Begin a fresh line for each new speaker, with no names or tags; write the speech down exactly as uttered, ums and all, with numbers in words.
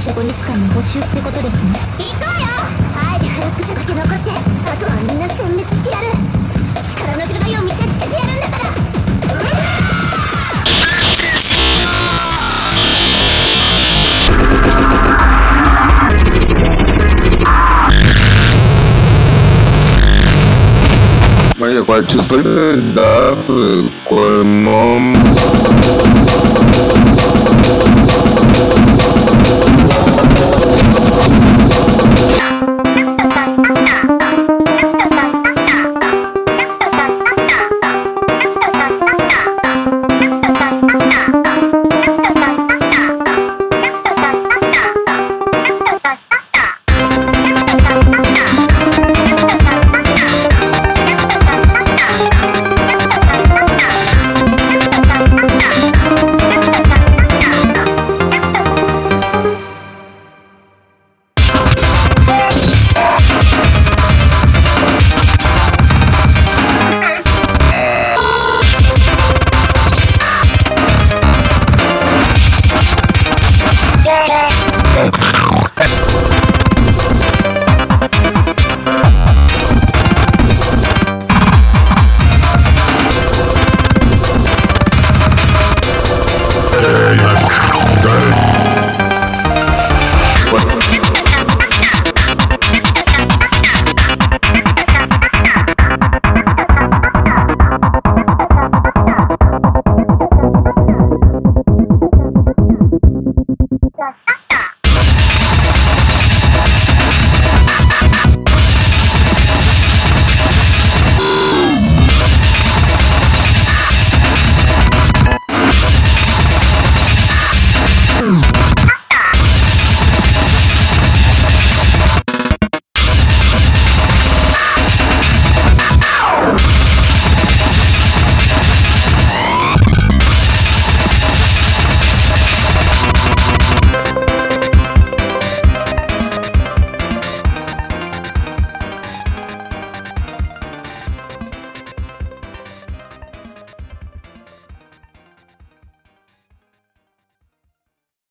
者ごにちかんの募集ってことですね。
行くわよ。あえてフック者だけ残して、あとはみんな殲滅してやる。力の違いを見せつけてやるんだから。
Vaya, cual chupa de edad, pues, con